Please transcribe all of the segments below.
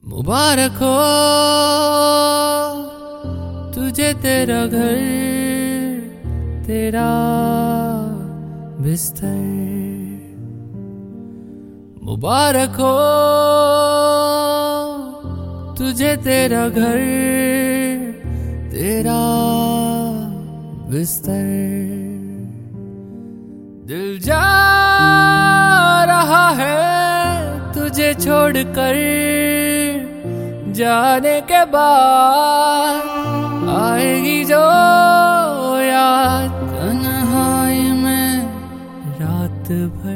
मुबारक हो तुझे तेरा घर, तेरा बिस्तर। मुबारक हो तुझे तेरा घर, तेरा बिस्तर। दिल जा रहा है तुझे छोड़कर, जाने के बाद आएगी जो याद तन्हाई में रात भर।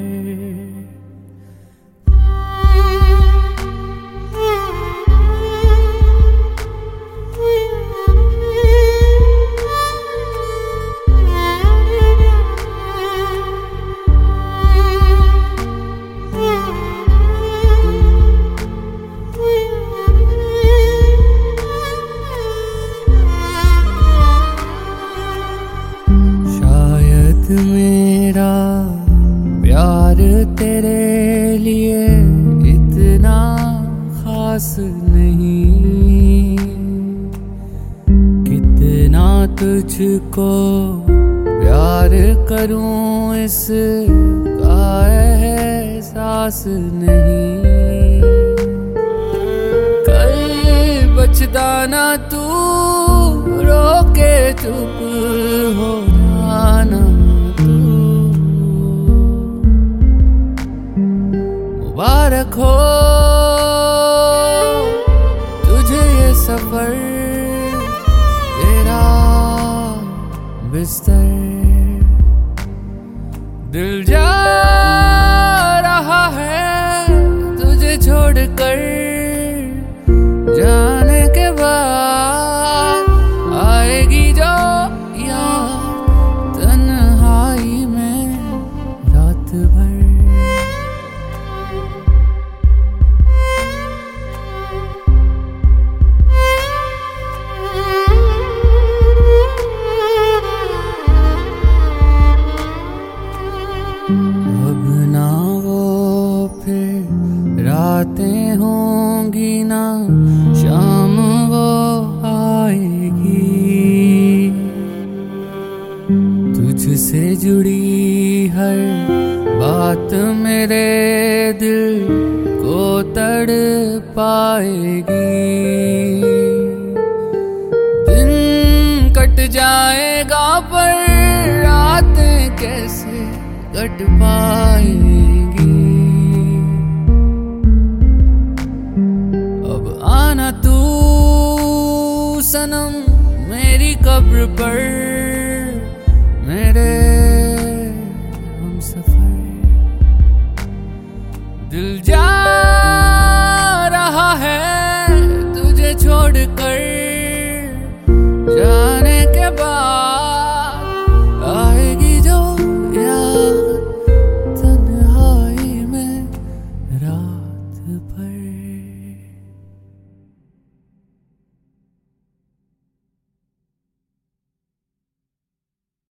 मेरा प्यार तेरे लिए इतना खास नहीं, कितना तुझको प्यार करूं इसका एहसास नहीं। कल बचता ना तू रो के चुप हो जाना। मुबारक हो तुझे ये सफर, तेरा बिस्तर। दिल जा रहा है तुझे छोड़कर, जाने के बाद आएगी जो याद तन्हाई में रात भर। अब ना वो फिर रातें होंगी, ना शाम वो आएगी। तुझसे जुड़ी हर बात मेरे दिल को तड़पाएगी। दिन कट जाएगा पर रातें कैसे कट पाएगी। अब आना तू सनम मेरी कब्र पर, मेरे